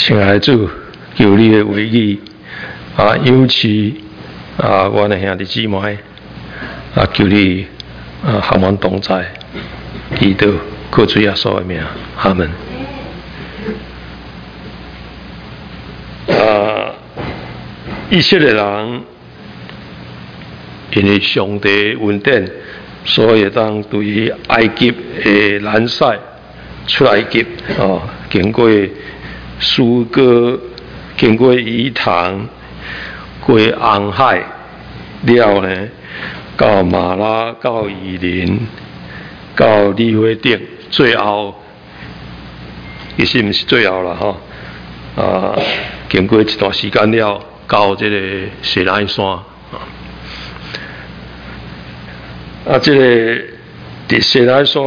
亲爱的主，求你的话语尤其我的兄弟姊妹求你和我同在，祈祷靠主耶稣的名，阿们。以色列人因为上帝恩典，所以当对埃及的南西出埃及经过苏哥，经过伊塘，过红海了呢，到马拉，到以琳，到利非定，最后其实不是最后了经过一段时间了，到这个西奈山这个伫西奈山，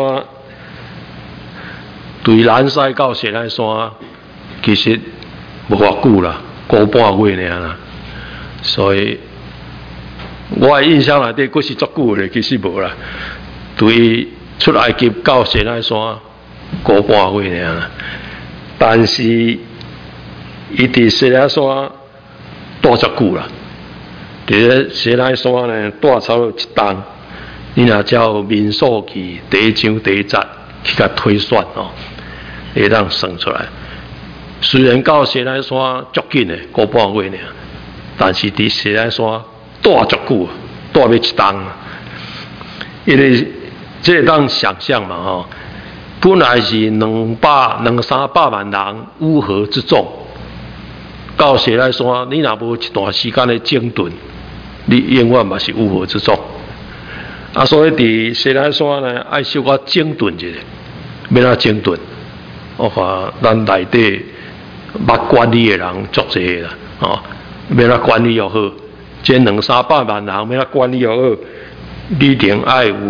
对南西到西奈山，其实无偌久啦，个半月尔啦。所以我的印象内底，佫是足久咧，其实无啦。对出埃及到西奈山个半月尔啦，但是伊伫西奈山住足久啦。伫咧西奈山呢，住差不多一冬。你若照民数记第一章第一节去甲推算会当算出来。虽然到西奈山足紧的个半月尔，但是伫西奈山住足久，住要一冬。因为这当想象嘛本来是200、300万人乌合之众，到西奈山你若无一段时间的整顿，你永远嘛是乌合之众。所以伫西奈山呢，爱小可整顿一下，要怎整顿？我看咱内底捌管理的人足侪啦，要怎管理又好？这200-300万人要怎管理又好？你定爱有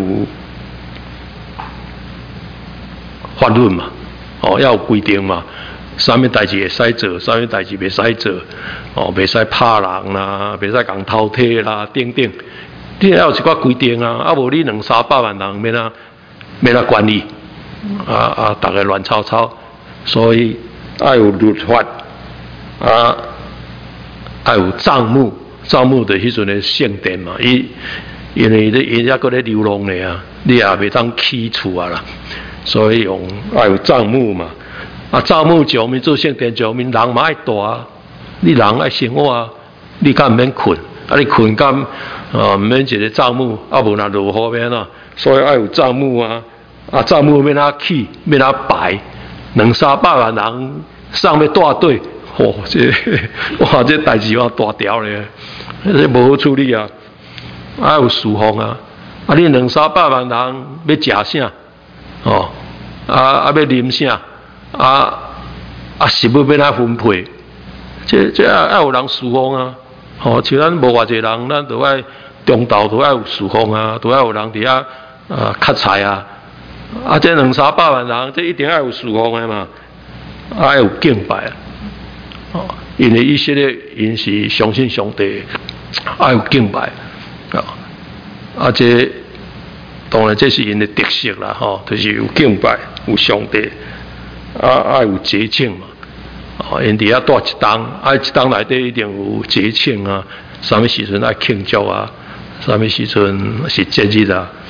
法律嘛，要有规定嘛，啥物代志会使做，啥物代志袂使做，袂使拍人啦，袂使共偷摕啦，等等。你要有一寡规定无你200-300万人要怎管理？大家乱吵吵，所以要有律法，要有帐幕，帐幕的迄阵的圣殿嘛，因为因还搁咧流浪咧你也袂当起厝啦，所以要有帐幕嘛。帐幕上面做圣殿，上面人嘛爱住你人爱生活你敢毋免困？你困敢毋免一个帐幕，无若落雨免所以要有帐幕帐幕要哪起，要哪摆，200-300万人上要大队，这代志大条咧，这无好处理要有侍奉你200-300万人要食啥要啉啥食物要哪分配？这要有人侍奉像咱无偌济人，咱都爱中昼都爱有侍奉都爱有人伫遐砍菜这200-300万人，这一定要有侍奉的嘛，要有敬拜因为以色列因是相信上帝，要有敬拜这当然这是因的特色啦就是有敬拜，有上帝要有节庆嘛。因伫遐住一冬，一冬内底一定有节庆啥物时阵爱庆祝啥物时阵是节日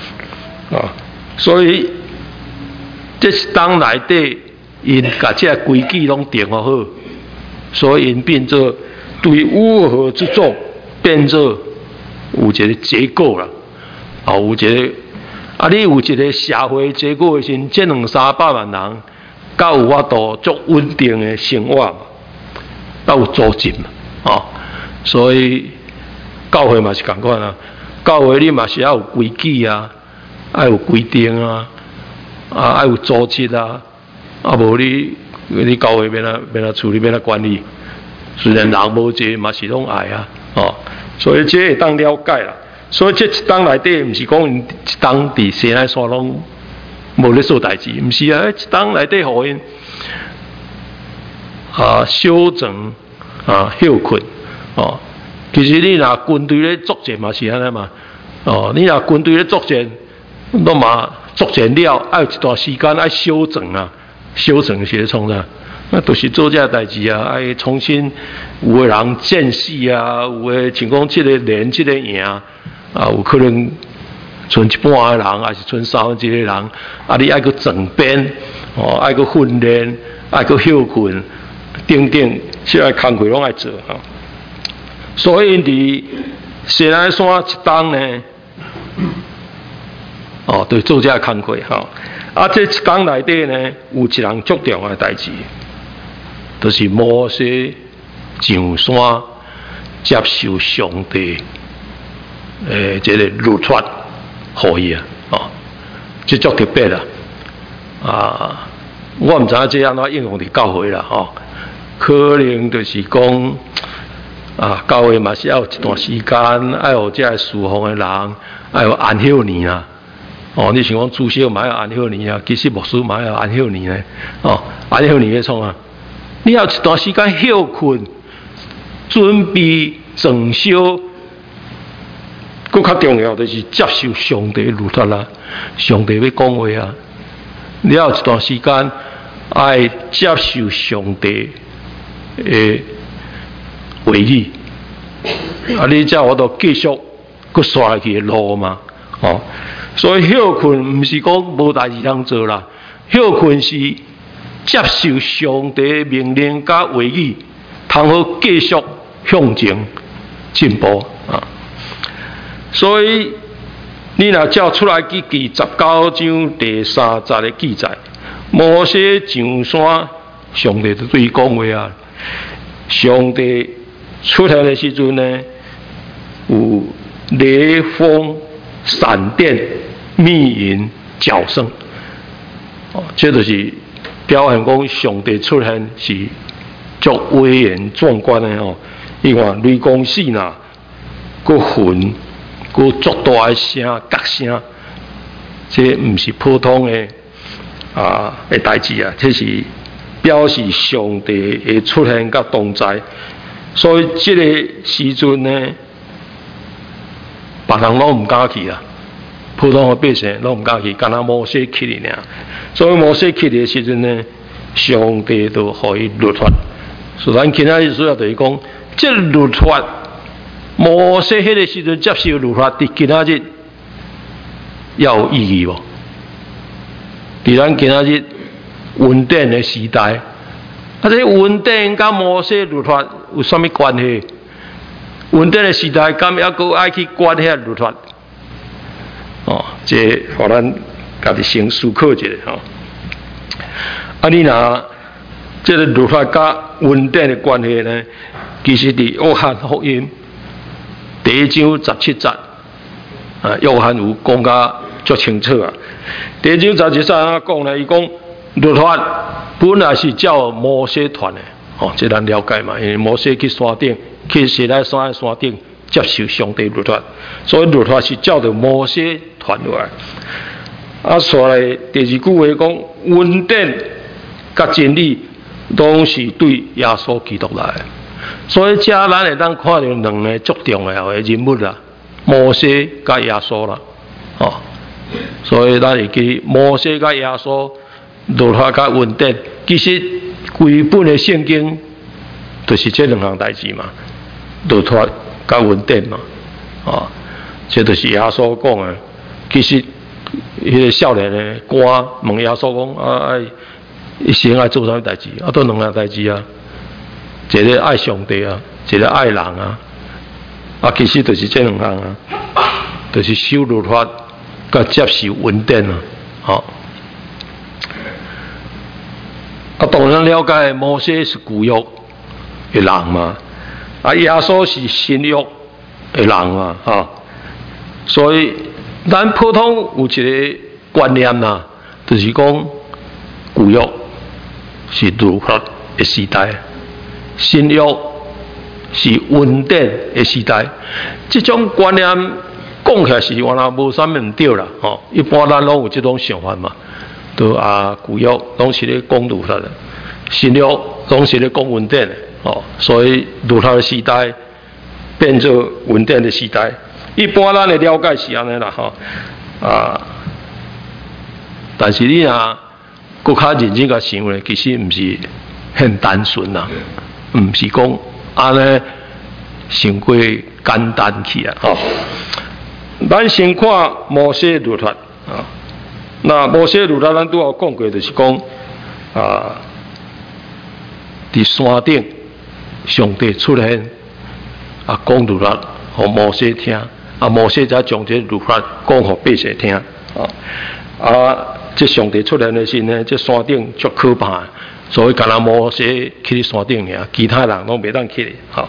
所以这一冬内底，因甲这规矩拢定好，所以因变做对乌合之众变做有一个结构啦，有一个你有一个社会结构的时候，这200-300万人。较有法度足稳定的生活嘛，较有组织嘛，所以教会嘛是同款教会你嘛是要有规矩要有规定要有组织无你教会要哪处理，要哪管理？虽然人无济，嘛是拢爱所以这会当了解啦。所以这一冬内底，毋是讲一冬伫西奈山拢。无咧做代志，毋是一冬内底互因休整休困其实你若军队咧作战嘛是安尼嘛你若军队咧作战，拢嘛作战了，要有一段时间要休整休整是咧创啥？ 那都是做这代志啊，爱重新有个人见识啊，有个像讲这个连这个赢啊，有可能剩一半个人，还是剩3分之一个人，啊，你爱个整编，爱个训练，爱个休困，等等，这些工课拢爱做哈。所以伫西南山一冬呢，就做这工课哈。这一冬内底呢，有一人足重要的代志，就是摩西上山接受上帝这个律法予伊这足特别啦。我唔知影这安怎应用伫教会啦可能就是讲教会嘛是要有一段时间，要有这侍奉的人，要有安息年啦。你想讲主席嘛要安息年啊，其实牧师嘛要安息年呢。安息年要创啊，你要有一段时间休困，准备整修。更较重要就是接受上帝的律法啦，上帝要讲话啊，你要有一段时间爱接受上帝的话语，你才我都继续去刷下去的路嘛，所以休困唔是讲无代志通做啦，休困是接受上帝的命令甲话语，通好继续向前进步所以你若照出来记19章第30的记载，摩西上山，上帝就对伊讲话啊。上帝出现的时阵呢，有雷锋、闪电、密云、角声，这就是表现讲上帝出现是足威严壮观的你看雷公四呐，个云。个足大的声、角声，这唔是普通的的代志啊，这是表示上帝的出现甲同在。所以这个时阵呢，别人拢唔敢去啊，普通的百姓拢唔敢去，干那摩西去的尔。所以摩西去的时阵呢，上帝都可以律法。所以咱今仔日主要就是讲，这律法。摩西迄个时阵接受律法，伫今仔日要有意义无？伫咱今仔日稳定的时代，这稳定甲摩西律法有啥物关系？稳定的时代，敢还阁爱去管遐律法？这互咱家己先思考一下你若这个律法甲稳定的关系呢？其实伫约翰福音。第1章17节，约翰有讲甲足清楚啊。第1章17节讲呢，伊讲律法本来是照摩西传的，这咱了解嘛。因为摩西去山顶，去西奈山的山顶接受上帝律法，所以律法是照着摩西传落来。所来第2句话讲，稳定甲真理拢是对耶稣基督来的。所以，这咱会当看到2个足重要的人物啦，摩西甲耶稣啦，所以咱会记摩西甲耶稣，律法甲稳定，其实规本的圣经就是这2项代志嘛，律法甲稳定嘛，这就是耶稣讲的。其实，迄个少年的官问耶稣讲一生爱做啥物代志？都2项代志啊。一个爱上帝啊，一个爱人啊，其实就是这2项啊，就是守律法，甲接受稳定啊，当然了解摩西是旧约的人嘛，耶稣是新约的人嘛，所以咱普通有一个观念啦，就是讲旧约是律法的时代。新约是稳定的时代，这种观念讲起来是原来无啥物唔对啦，一般咱拢有这种想法嘛，都旧约拢是咧讲律法的，新约拢是咧讲稳定的，所以律法的时代变做稳定的时代。一般咱的了解是安尼啦，但是你若搁较认真甲想咧，其实唔是很单纯啦，唔是讲安尼伤过简单去啊！吼，咱先看摩西律法啊。那摩西律法咱拄有讲过，就是讲啊，伫山顶上帝出现啊，讲律法互摩西听，啊，摩西才将这律法讲互百姓听啊。这上帝出现的时呢，这山顶足可怕，所以干那摩西去山顶尔，其他人拢袂当去的，吼。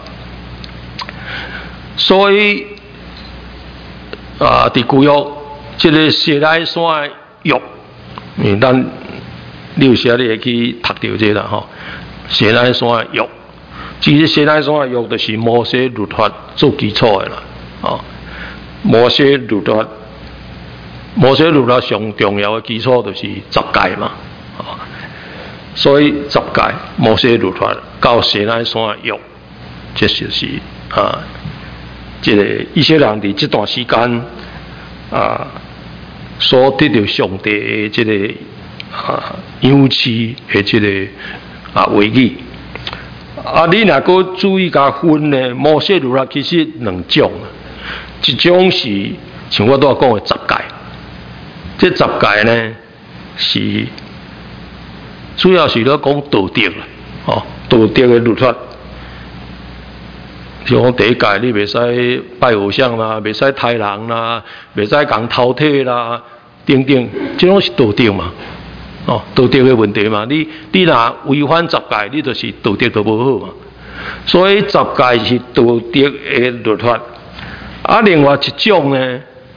所以啊，伫旧约这个西奈山的约，因为咱你有时你会去读到这啦，吼。西奈山的约，其实西奈山的约就是摩西律法做基础的啦，哦。摩西律法上重要的基础就是十诫嘛，哦。所以十诫摩西律法到西奈山的约，这就是啊。这个以色列人伫这段时间啊，所得到上帝的这个啊养赐的这个啊话语啊，你若个注意甲分呢，摩西律法其实两种，一种是像我拄仔讲的十诫，这十诫呢是主要是咧讲道德啦，哦，道德的律法。像讲第一届，你袂使拜偶像啦，袂使杀人啦，袂使讲偷窃啦，等等，这拢是道德嘛，哦，道德的问题嘛。你若违反十诫，你就是道德都无好嘛。所以十诫是道德的律法。啊，另外一种呢，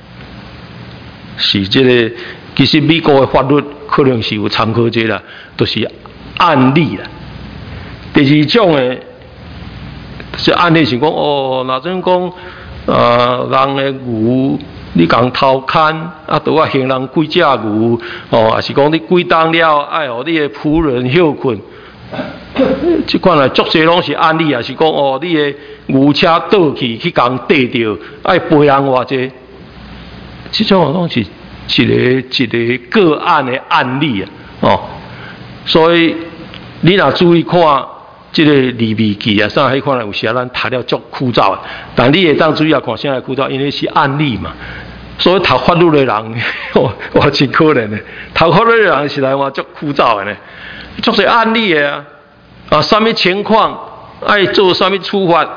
是这个，其实美国的法律可能是有参考这啦，就是案例啦。第二种呢。是案例是讲哦，若种讲人的牛，你讲偷牵啊，拄啊行人几只牛哦，还是讲你几当了，爱互你的仆人休困，即款啊，足侪拢是案例，也是讲哦，你的牛车倒去共缀着，爱赔人偌济，即种拢是一个个案的案例啊，哦，所以你若注意看。这个利未记啊，啥迄款有时咱读了足枯燥的，但你会当注意下看，啥会枯燥？因为是案例嘛。所以读法律的人，我真可怜的。读法律的人是来话足枯燥的呢，足是案例的啊。啊，什么情况爱做什么处罚？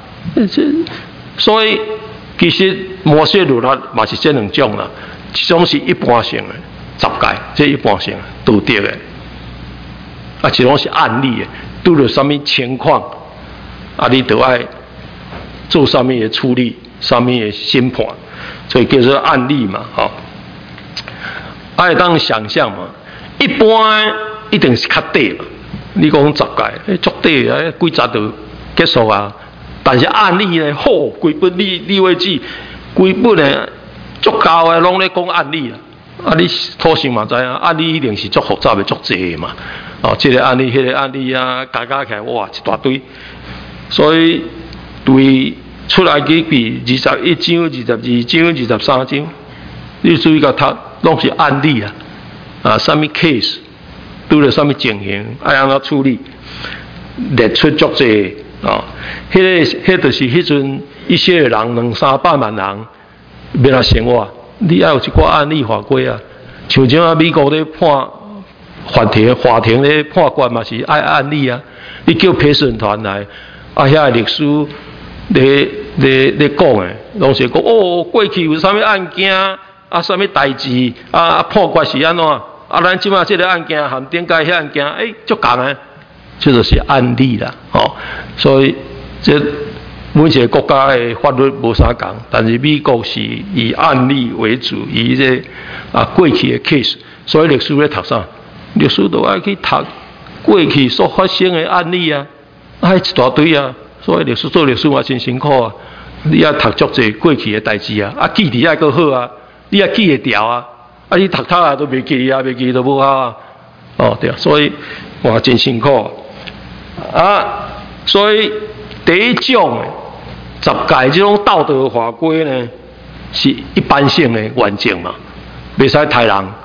所以其实摩西律法嘛是这两种啦，一种是一般性的十诫，这一般性的道德的，啊，一种是案例的。拄着什么情况，啊，你就爱做什么的处理，什么的审判，所以叫做案例嘛，吼。爱当想象嘛，一般一定是较短嘛。你讲十诫，足短啊，几十就结束啊。但是案例呢，好，规本你会记，规本呢足够的，拢咧讲案例啊。啊，你土生嘛知啊，案例一定是足复杂的，足济嘛。哦，这个案例、迄个案例啊，加起来哇一大堆，所以对出来记比21章、22章、23章，你注意到读，拢是案例啊，啊，什么 case， 拄着什么情形，爱安怎处理，列出足济啊。迄就是迄阵一些人200-300万人要来生活，你要有一寡案例法规啊，像这啊美国咧判。法庭咧判决嘛是爱案例啊，你叫陪审团来，啊遐律师咧讲诶，拢是讲哦，过去有啥物案件啊，啥物代志啊，判决是安怎啊？咱即马即个案件含顶届遐案件，足共诶，这就是案例啦，哦，所以这每一个国家的法律无啥共，但是美国是以案例为主，以这过去的 case， 所以律师咧读啥？律师都爱去读过去所发生的案例啊，一大堆啊，所以律师做律师嘛真辛苦啊。你要读足侪过去的代志啊，记忆爱阁好啊，你也记会牢啊，你读啊都袂记啊，袂记都无好啊。哦对啊，所以哇真辛苦啊。所以第一种十诫这种道德法规呢，是一般性的原则嘛，袂使杀人。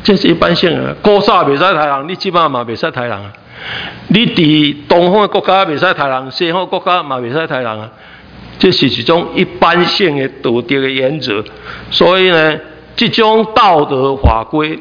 这是一般性啊。古早袂使杀人，你即摆嘛袂使杀人啊。你伫东方的国家袂使杀人，西方国家嘛袂使杀人啊。这是一种一般性的道德的原则。所以呢，这种道德法规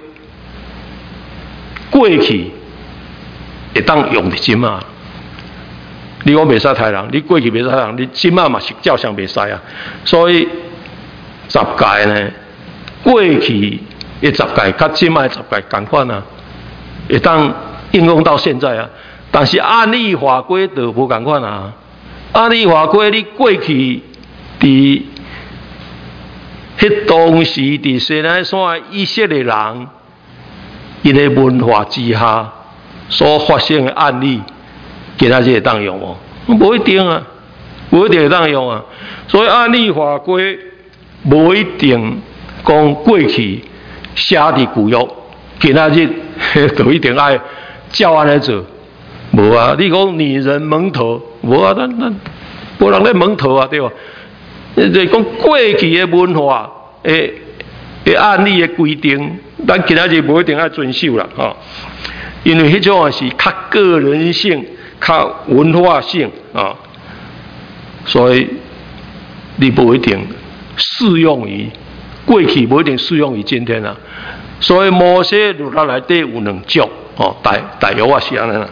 过去会当用伫即嘛。你讲袂使杀人，你过去袂使杀人，你即嘛嘛是照常袂使啊。所以十戒呢，过去的十戒甲即卖十戒同款啊，会当应用到现在啊。但是案例法规就无同款啊。案例法规你过去伫迄当时伫西南山以色列人因的文化之下所发生的案例。今仔日会当用哦，无一定啊，无一定会当用啊。所以案例法规无一定讲过去写伫旧约，今仔日就一定爱照安尼做。无啊，你讲女人蒙头，无啊，咱无人咧蒙头啊，对吧？就是讲过去的文化的案例的规定，咱今仔日无一定爱遵守啦，吼。因为迄种是较个人性。较文化性啊，所以你不一定适用于过去，不一定适用于今天啊。所以摩西律法内底有两种哦，大约我是安尼啦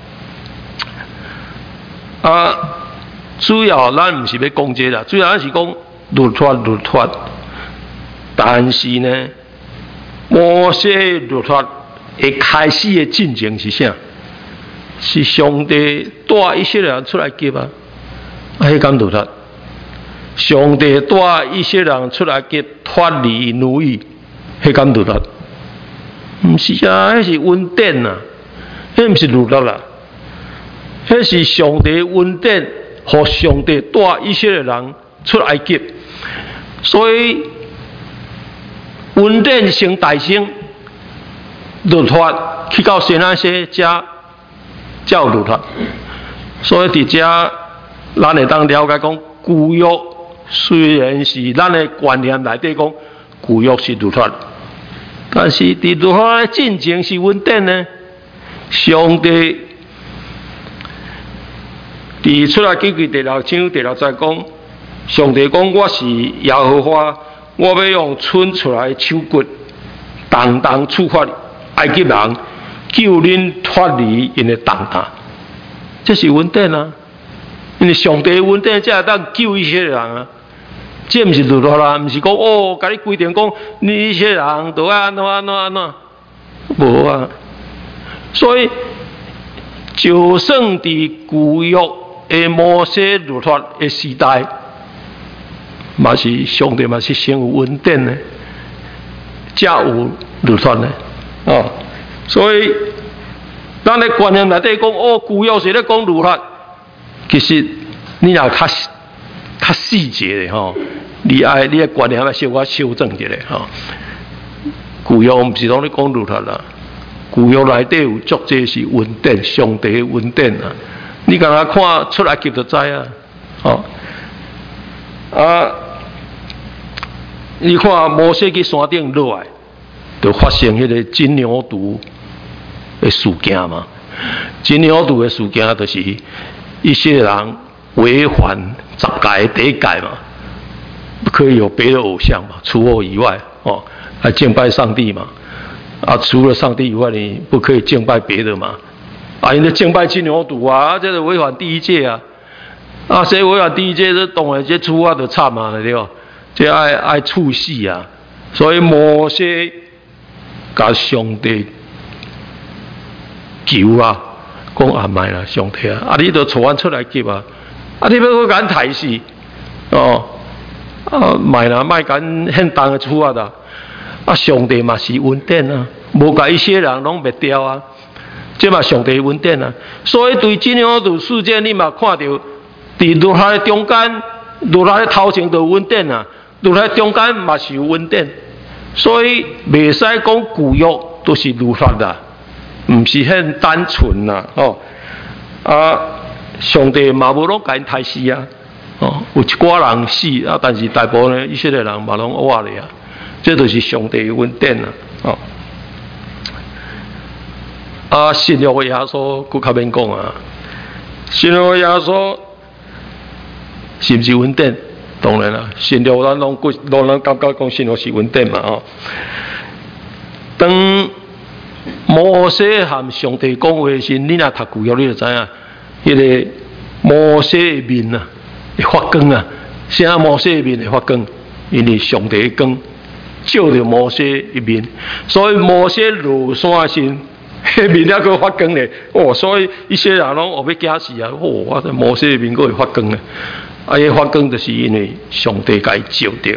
哦。啊，主要咱唔是要讲这啦，主要咱是讲律法。但是呢，摩西律法一开始的进程是啥？是上帝带以色列人出来劫啊！迄敢律法，上帝带以色列人出来劫，脱离奴役，迄敢律法？毋是啊，迄是恩典啊，迄毋是律法啦，迄是上帝恩典，互上帝带以色列人出来劫，所以恩典成大成，律法去到西奈山遮。教律法，所以伫遮咱会当了解讲，旧约虽然是咱的观念内底讲，旧约是律法，但是伫律法的进程是恩典呢。上帝伫出来记第6章第6节讲，上帝讲我是耶和华，我要用伸出来的手骨，重重处罚埃及人。救恁脱离因的重担，这是恩典啊！因为上帝恩典才会当救一些人啊，这毋是律法啦，毋是讲哦，甲你规定讲你一些人都要安怎，无啊。所以，就算伫旧约的摩西律法的时代，嘛是上帝嘛是先有恩典的，才有律法的哦。所以，咱的观念内底讲，哦，旧约是咧讲律法，其实你若较细节的吼，你的观念要小可修正一下吼。旧约毋是拢咧讲律法啦，旧约内底有足济是恩典，上帝的恩典啊。你敢若看出来记就知啊，吼啊，你看摩西去山顶落来，就发生迄个金牛犊。的事件嘛，金牛犊的事件就是一些人违反十戒第一戒嘛，不可以有别的偶像嘛，除我以外哦，来敬拜上帝嘛，啊，除了上帝以外，你不可以敬拜别的嘛，啊，因为敬拜金牛犊啊，这是违反第一戒啊，啊，谁违反第一戒，这当然这处罚就惨嘛，对吧？这爱处死啊，所以摩西甲上帝。求啊，讲啊卖啦，上帝啊，啊你都带阮出来劫啊，啊你要我甲阮刣死，哦，啊卖啦，卖甲阮很重的处罚啦，啊上帝嘛是恩典啊，无甲一些人拢灭掉啊，这嘛上帝恩典啊，所以对金牛犊事件，你嘛看到，伫律法的中间，律法的头前就恩典啊，律法的中间嘛是有恩典，所以袂使讲旧约都是律法啦。毋是很单纯啦，哦，啊，上帝嘛无拢甲因刣死啊，哦，有一寡人死啊，但是大部分以色列人嘛拢活咧啊，这就是上帝恩典啦，哦， 啊，信约的耶稣，佫较免讲啊。信约的耶稣是毋是稳定？当然啦，信约咱拢感觉讲信约是稳定嘛哦。当摩西和上帝讲话时，你若读旧约，你就知影，迄个摩西的面啊会发光啊。啥摩西的面会发光？因为上帝的光照着摩西一面，所以摩西落山时，迄面还佫发光咧。哦，所以一些人拢后要惊死啊！哦，我这摩西的面佫会发光咧。啊，迄发光就是因为上帝甲伊照着。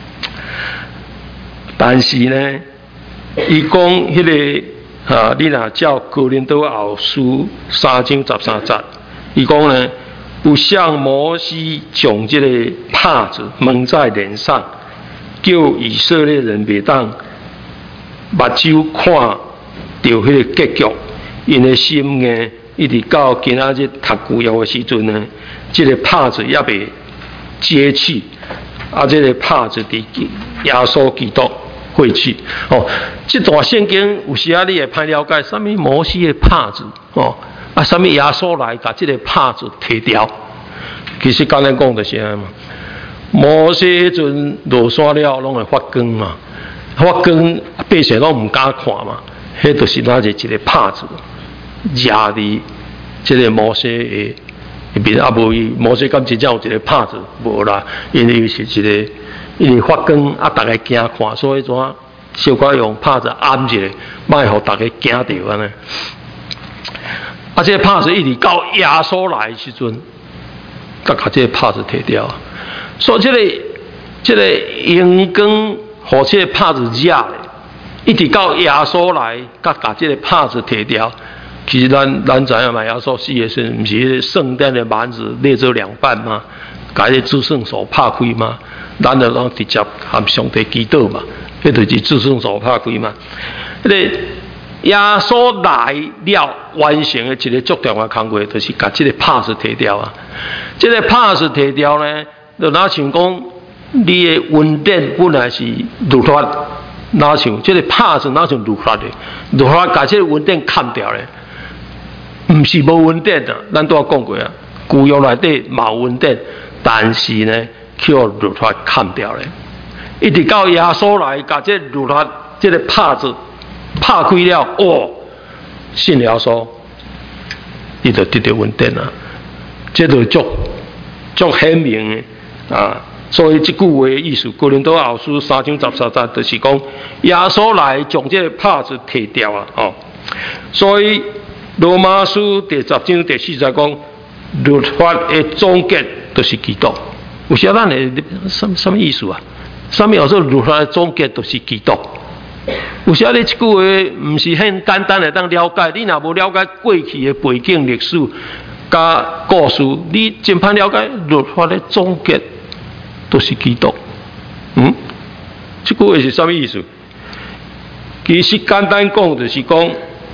但是呢，伊讲迄个啊，你若照哥林多后书3章13节，伊讲呢，有向摩西将这个帕子蒙在脸上，叫以色列人袂当目睭看到迄个结局，因的心呢，一直到今仔日读旧约的时阵呢，这个帕子也袂揭去，啊，这个帕子伫耶稣基督废去。哦，这段圣经有时啊，你会歹了解，什么摩西的帕子哦，啊，什么耶稣来把这个帕子摕掉。其实刚才讲就是安嘛，摩西迄阵落山了，拢会发光嘛，发光百姓拢唔敢看嘛，迄就是那一个帕子压伫这个摩西的那边，啊无伊摩西敢真正有一个帕子无啦，因为是一个因为发光啊，大家惊看，所以怎小可用帕子按一下，莫互大家惊着安尼。啊，这个帕子一直到耶稣来的时阵。甲这个帕子摕掉，所以这个荧光，互这个帕子热咧，一直到耶稣来，甲这个帕子摕掉。其实咱知影嘛，耶稣死的时，毋是圣殿的幔子裂做2半吗？甲迄个至圣所拍开吗？咱就拢直接和上帝祈祷嘛，迄就是至圣所拍开嘛。迄个耶稣来了，完成的一个足重要的工作，就是把这个帕子摕掉啊。这个帕子摕掉呢，就哪像讲你的恩典本来是律法，哪像这个帕子哪像律法的，律法把这个恩典砍掉咧，唔是无恩典啊。咱都有讲过啊，旧约内底嘛有恩典，但是呢，去互律法砍掉咧。一直到耶稣来，把这律法这个帕子拍开了，哦，信耶稣，你就得到恩典啊。这就足显明的啊！所以这句话的意思，哥林多后书3章13节，就是讲耶稣来将这个帕子摕掉啊！哦，所以罗马书第10章第4节讲，律法的总结就是基督。有时咱会什么意思啊？什么叫做律法的总结就是基督？有时你这句话唔是很简单的当了解，你若无了解过去的背景历史。甲故事，你真歹了解律法的总结都是基督。这句话是什么意思？其实简单讲就是讲，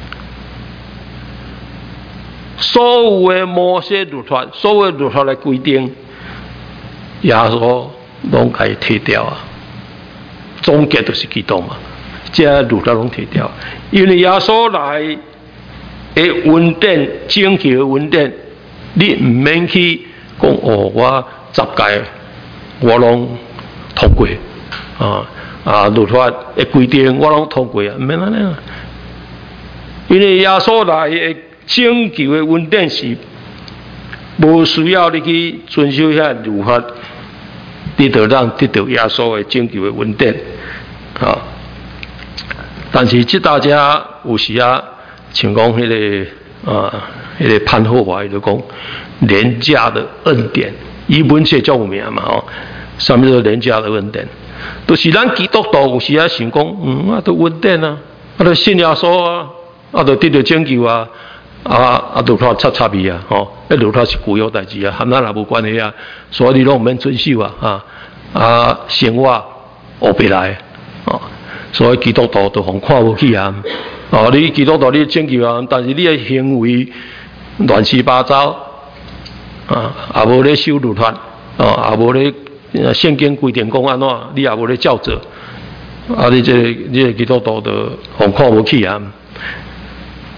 所有的摩西律法，所有的律法的规定，耶稣拢可以摕掉啊。总结就是基督嘛，这律法拢摕掉，因为耶稣来的恩典，拯救的恩典。你唔免去讲哦，我10届我拢通过律法的规定我拢通过啊，唔免安尼啊。因为耶稣来的拯救的恩典是无需要你去遵守遐律法，你就让得到耶稣的拯救的恩典啊。但是这大家有时啊，像讲迄个迄个潘霍华就讲廉价的恩典，伊文写叫有名嘛哦，什么叫廉价的恩典？就是咱基督徒有时啊想讲，都恩典啊，都信耶稣啊，都得到拯救啊，律法插伊啊，吼，律法是旧约代志啊，和咱也无关系啊，所以你拢唔免遵守啊，生活学不来哦，所以基督徒都互看不起啊。哦，你基督徒你拯救啊，但是你的行为乱七八糟也无咧守律法，也无咧圣经规定讲安怎，你也无咧照做，你这个基督徒就互看无起啊。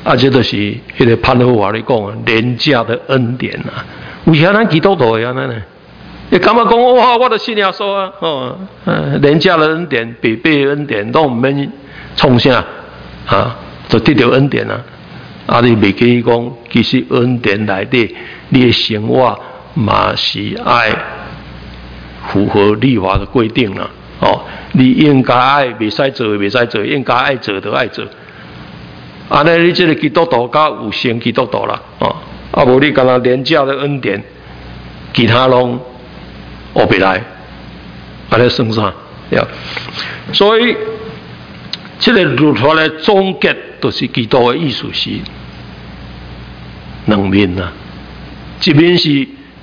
这就是迄个潘霍华咧讲廉价的恩典啊。有遐咱基督徒会安尼呢？你感觉讲哇，我都信耶稣啊，廉价的恩典、必备的恩典，都唔免创啥啊，就得到恩典啊。你袂记讲，其实恩典内底，你的生活嘛是爱符合律法的规定啦。你应该爱，袂使做的袂使做，应该爱做的爱做。安尼你这个基督徒甲有成基督徒啦，无你干那廉价的恩典，其他拢学不来，安尼算啥？所以，这个律法的总结，就是基督的意思是两面啊。一面是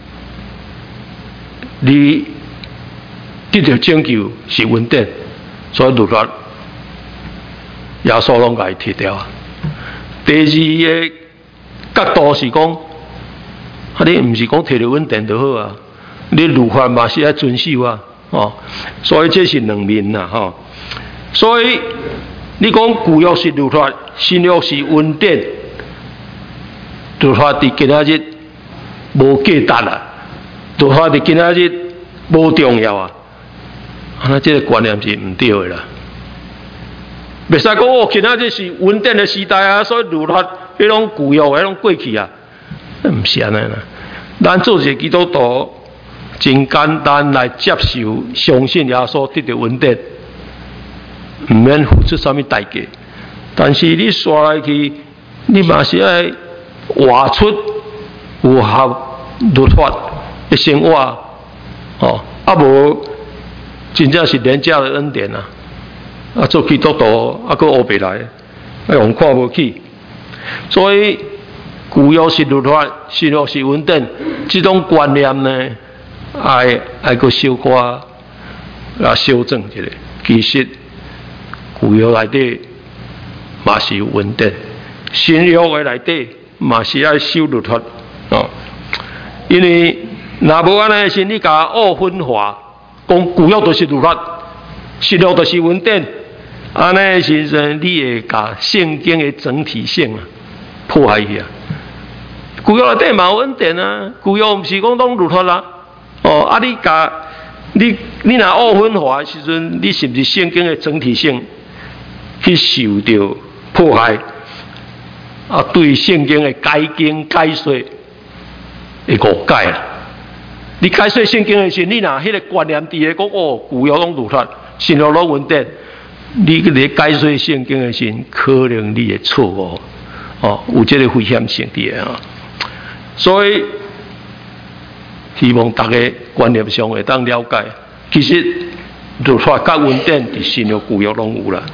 你得到拯救是稳定，所以律法耶稣拢甲伊剔掉啊。第二个角度是讲，你唔是讲摕到稳定就好啊，你律法嘛是要遵守啊，所以这是两面呐，所以你讲旧约是律法，新约是稳定，律法伫今仔日无价值啊，律法伫今仔日无重要啊，那这个观念是唔对的啦。袂使讲今仔日是稳定的时代啊，所以律法迄种旧约迄种过去啊，唔是安尼啦。咱做一个基督徒，真简单来接受、相信耶稣得到稳定，唔免付出什么代价。但是你刷来去，你嘛是爱活出符合律法的生活，无真正是廉价的恩典啊！做基督徒佫学不来，用看无起。所以旧约是律法，新约是稳定，这种观念呢，爱佫小可修正一下。其实旧约内底嘛是有稳定，新约的内底嘛是爱守律法因为若无安尼是你甲二分化，讲旧约就是律法，新约就是稳定。安尼时阵，你会甲圣经的整体性破坏去啊！旧约内底嘛有稳定啊，旧约毋是讲当律法啦。你甲你若二分化的时阵，你是毋是圣经的整体性去受到破坏？对圣经的解经解说会误解啦。你解说圣经的时候，你若迄个观念伫咧讲旧约拢律法，新约拢稳定。你咧解说圣经的时候，可能你会错误，有这个危险性伫啊。所以希望大家观念上会当了解，其实律法甲稳定伫新约旧约拢有啦，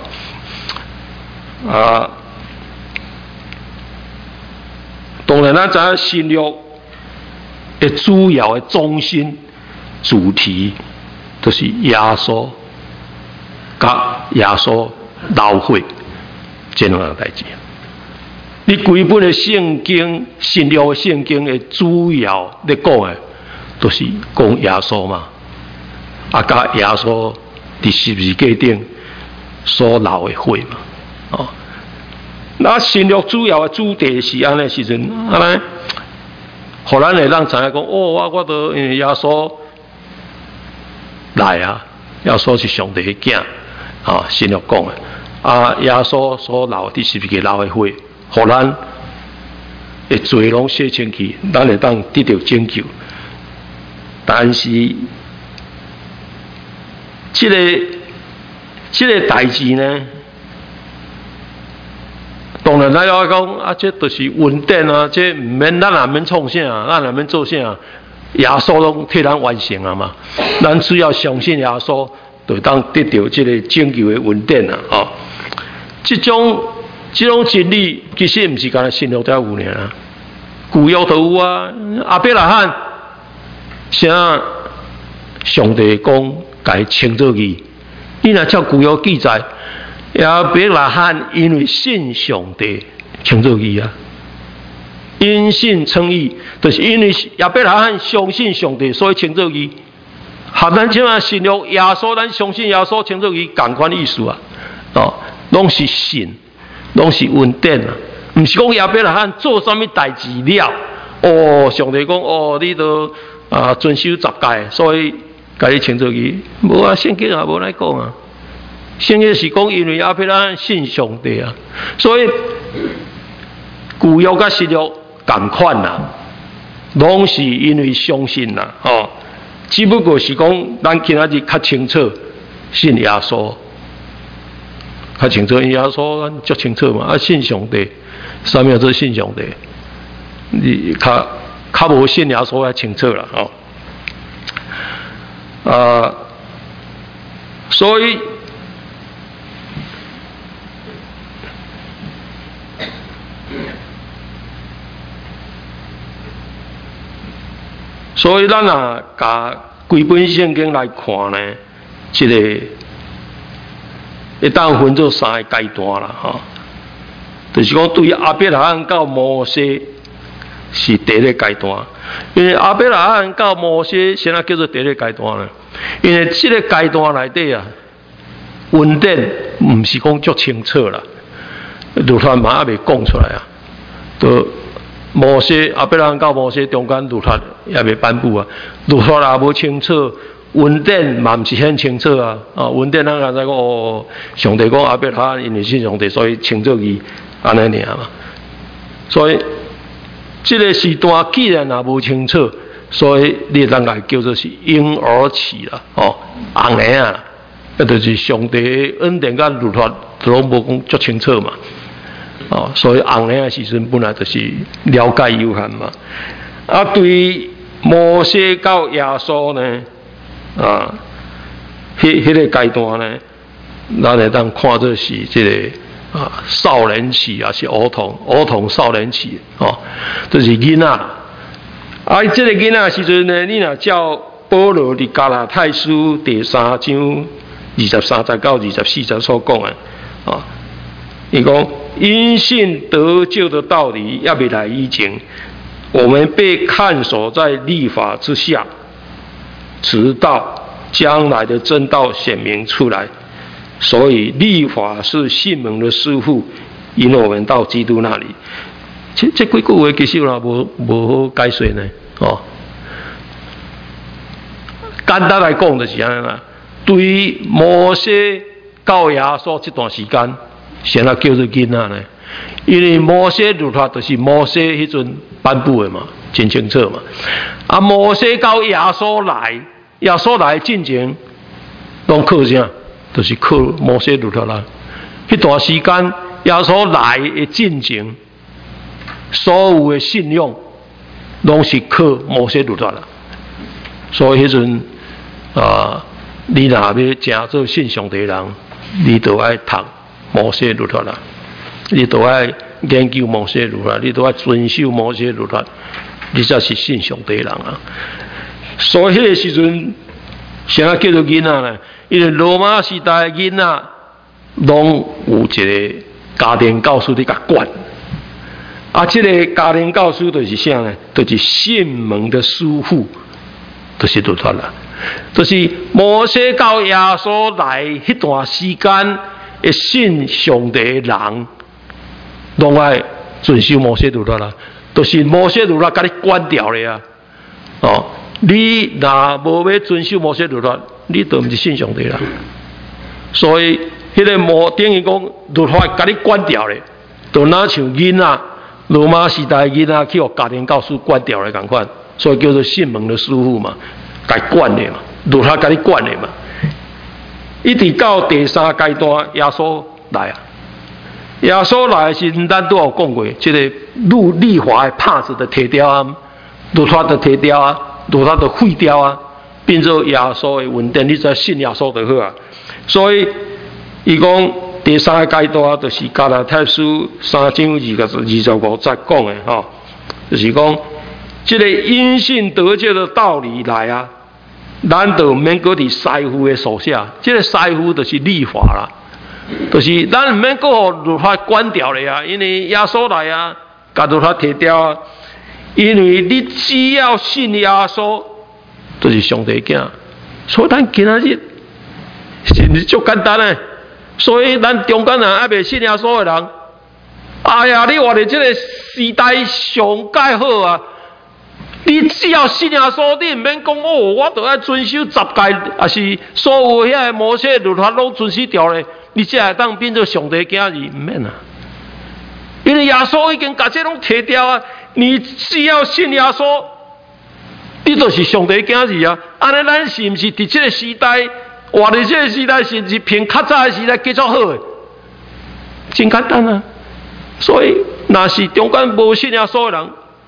当然咱知影新约的主要的中心主题，就是耶稣。甲耶稣流血这两样代志，你规本的圣经、新约的圣经的主要咧讲的，都是讲耶稣嘛，甲耶稣伫十字架顶所流的血嘛，那新约主要的主题是安尼时阵，安尼，互咱会当知影讲，我都因为耶稣来啊，耶稣是上帝的囝。新约讲的，耶稣所流伫十字架流的血，互咱的罪拢洗清去，咱会当得到拯救。但是，这个代志呢，当然咱要讲这就是稳定啊，这唔免咱也免创啥，咱也免做啥，耶稣拢替咱完成啊嘛，咱只要相信耶稣。就当得到这个拯救的稳定啊！这种真理其实唔是干那新约才有尔，旧约都有啊。亚伯拉罕，啥上帝讲该称作义，你若照旧约记载，亚伯拉罕因为信上帝称作义啊，因信称义，就是因为亚伯拉罕相信上帝，所以称作义。咱即马信约耶稣，咱相信耶稣，称作伊共款意思啊！拢是信，拢是稳定唔是讲亚伯拉罕做啥物代志了，哦，上帝讲哦，你都遵守10诫，所以甲你请做义。无啊，圣经也无来讲啊。圣经是讲因为亚伯拉罕信上帝啊，所以旧约甲新约同款啦，拢是因为相信啦，哦，只不过是讲咱今仔日较清楚信耶稣，较清楚因耶稣咱足清楚嘛，信上帝，啥物叫做信上帝？你较无信耶稣较清楚啦，哦，所以。所以，咱甲规本圣经来看呢，这个会当分做3个阶段啦，就是讲对亚伯拉罕到摩西是第一个阶段，因为亚伯拉罕到摩西现在叫做第一个阶段呢，因为这个阶段内底啊，文典唔是讲足清楚啦，律法嘛还未讲出来啊，都。摩西亚伯拉罕到摩西中间律法也未颁布啊，律法也无清楚，文典嘛唔是很清楚啊。文典咱刚才讲哦，上帝讲亚伯拉罕因为信上帝，所以清楚伊安尼尔嘛。所以这个时段既然也无清楚，所以你当来叫做是婴儿期啦，红个啊，就是上帝恩典甲律法都无讲足清楚嘛。所以红个时阵本来就是了解有限嘛。对摩西到耶稣呢，迄个阶段呢，咱会当看作是这个少年期啊，是儿童少年期就是囡仔。这个囡仔时阵呢，你若照保罗伫加拉太书第3章23节到24节所讲的伊讲因信得救的道理要未来以前，我们被看守在律法之下，直到将来的真道显明出来。所以律法是信门的师傅，引我们到基督那里。这几句话其实也无好解说呢。简单来讲就是安尼啦。对于摩西到耶稣这段时间。现在叫做囡仔呢，因为摩西律法就是摩西迄阵颁布的嘛，真清楚嘛。摩西到耶稣来进前，拢靠啥？就是靠摩西律法啦。迄段时间耶稣来的进前，所有的信仰拢是靠摩西律法啦。所以迄阵你若要真做信上帝人，你就爱读。摩西律法啦，你都要研究摩西律法，你都要遵守摩西律法，你才是信上帝人啊。所以迄个时阵，啥叫做囡仔呢？因为罗马时代的囡仔拢有一个家庭教师伫甲管，这个家庭教师就是啥呢？就是信门的师傅，就是律法啦。就是摩西到耶稣来迄段时间。会信上帝的人，拢爱遵守摩西律法啦，就是摩西律法甲你管掉咧啊！你若无要遵守摩西律法，你都毋是信上帝啦。所以迄个等于讲律法甲你管掉咧，就哪像囡仔罗马时代囡仔去互家庭教师管掉咧共款，所以叫做信门的师傅嘛，甲管咧嘛，律法甲你管咧嘛。一直到第3阶段，耶稣来啊！耶稣来的时候，咱都有讲过，这个律法的帕子的摕掉啊，律法的摕掉啊，律法的废掉啊，变做耶稣的文典，你只要信耶稣就好啊。所以，伊讲第3个阶段就是加拉太书3章25节讲的就是讲这个因信得救的道理来啊。咱就免搁伫师傅的手下，这个师傅就是律法啦，就是咱唔免搁律法管掉咧啊，因为耶稣来啊，甲律法摕掉啊，因为你只要信耶稣，就是上帝囝，所以咱今仔日是足简单诶，所以咱中间人还未信耶稣的人， 哎呀，你活在这个时代上介好啊！你只要信耶稣，你唔免讲哦，我都要遵守10诫，还是所有遐摩西律法拢遵守掉咧，你才会当变做上帝囝儿，唔免啊！因为耶稣已经把这拢摕掉啊！你只要信耶稣，你就是上帝囝儿啊！安尼咱是毋是伫这个时代，活在这个时代，是毋是偏较早的时代继续好诶？真简单啊！所以，若是中间无信耶稣的人，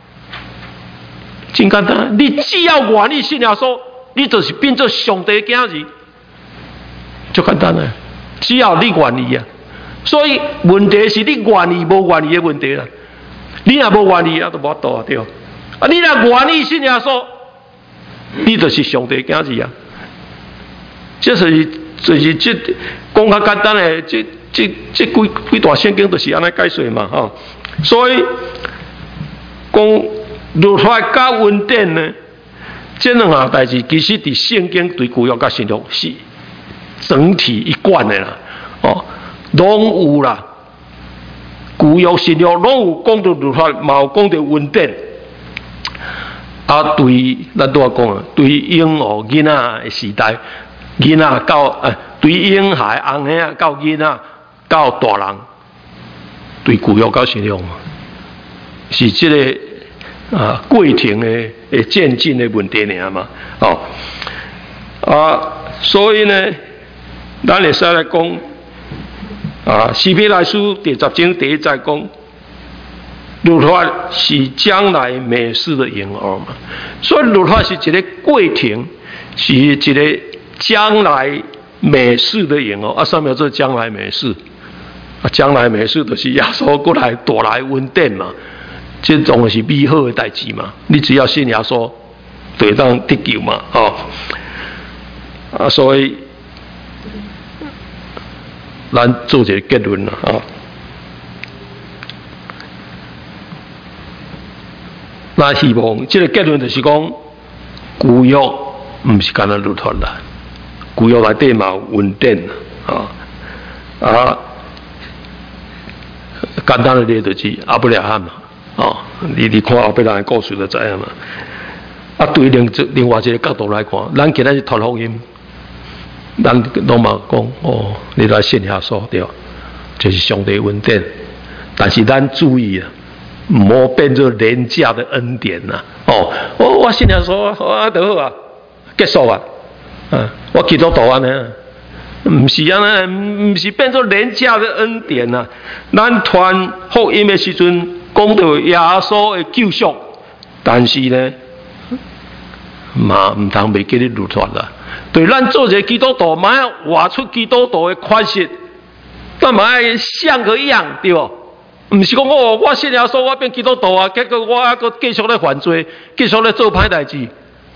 真简单，你只要愿意信耶稣，你就是变做上帝的囝儿，就简单了。只要你愿意啊！所以问题是你愿意无愿意的问题啦。你若无愿意啊，就无法度啊，对。啊，你若愿意信耶稣，你就是上帝的囝儿啊。这是这讲较简单的，这几大圣经就是安尼解说嘛，吼。所以讲律法甲恩典呢，这两项代志其实伫圣经对旧约甲新约是整体一贯的啦，哦，拢有啦。旧约新约拢有讲到律法，嘛有讲到恩典。啊，对，咱拄仔讲啊，对婴儿囡仔的时代，囡仔到对婴孩红孩到囡仔到大人，对旧约到新约嘛，是这个过程的渐进的问题尔嘛，哦，所以呢，咱会使来讲西庇来书第10章第1节讲。律法是将来美事的婴儿嘛，所以律法是一个过程，是一个将来美事的婴儿。啊，什么叫做将来美事？啊，将来美事就是耶稣过来带来恩典嘛，这种是美好的代志嘛。你只要信耶稣，就会当得救嘛，哦。所以咱做一个结论啦，那希望这个结论就是讲，旧约唔是干那律法啦，旧约内底嘛有恩典简单的例就是阿伯拉罕嘛，你看后边人的故事就知影嘛。对另外一个角度来看，咱今日是传福音，咱拢嘛讲你来信耶稣对，就是上帝恩典，但是咱注意啊。唔好变做廉价的恩典呐！我信耶稣，我就好啊，结束啊！我基督徒安尼，唔是安尼，唔是变做廉价的恩典呐。咱传福音的时阵，讲到耶稣的救赎，但是呢，嘛唔通袂记咧律法啦。对，咱做一个基督徒，嘛要活出基督徒的款式，但嘛要像个样，对不？唔是讲我信耶稣，我变基督徒啊，结果我还阁继续咧犯罪，继续咧做歹代志，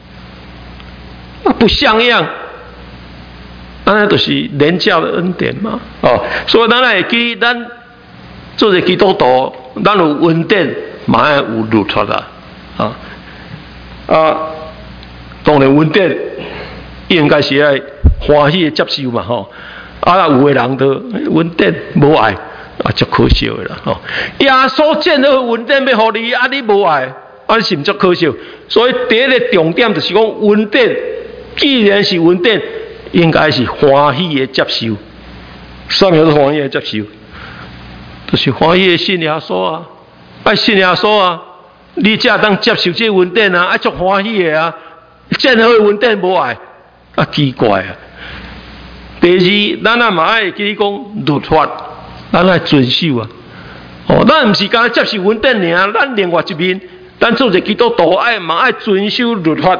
不像样，安尼就是廉价的恩典嘛。所以咱会记，咱做一个基督徒，咱有恩典，嘛要有律法啦。当然恩典应该是要欢喜的接受嘛，有的人都恩典无爱。足可笑的啦！耶稣建了恩典要互你，你无爱，是毋足可笑。所以第一个重点就是讲恩典，既然是恩典，应该是欢喜的接受。什么是欢喜的接受？就是欢喜的信耶稣啊！爱信耶稣啊！你才当接受这恩典啊！爱足欢喜的啊！建了恩典无爱，奇怪啊！第二，咱嘛爱记讲律法。咱来遵守啊！咱唔是干接受恩典尔，咱另外一面，咱做一个基督徒爱遵守律法。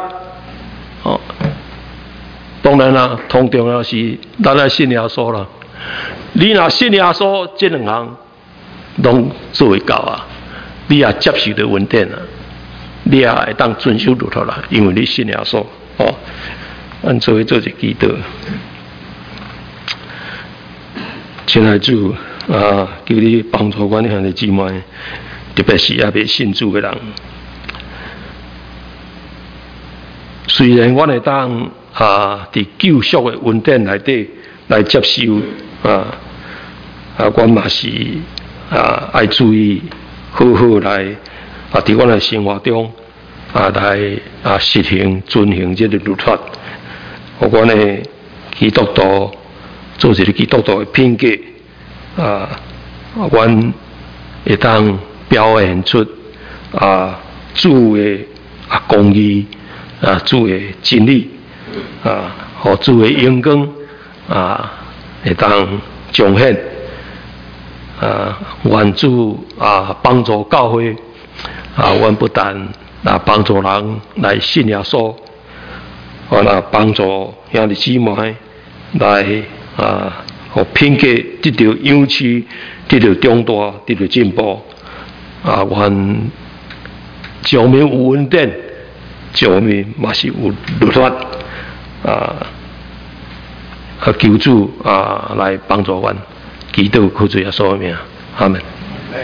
当然啦，同重要是咱来信耶稣啦。你若信耶稣，这两项拢做会到啊！你也接受到恩典啊，你也会当遵守律法啦，因为你信耶稣。按做一个基督，亲爱的主。求你帮助阮兄弟姊妹，特别是还未信主的人。虽然阮会当伫救赎的恩典内底来接受阮嘛是爱注意好好来伫阮的生活中来实行遵行这个律法，互阮的基督徒做一个基督徒的品格阮会当表现出主的公义主的真理互主的荣光会当彰显愿主帮助教会阮不但帮助人来信耶稣，帮助兄弟姊妹来互品格得到养持，得到长大，得到进步阮上面有恩典，下面嘛是有律法求主来帮助阮，祈祷靠主耶稣的名，阿们。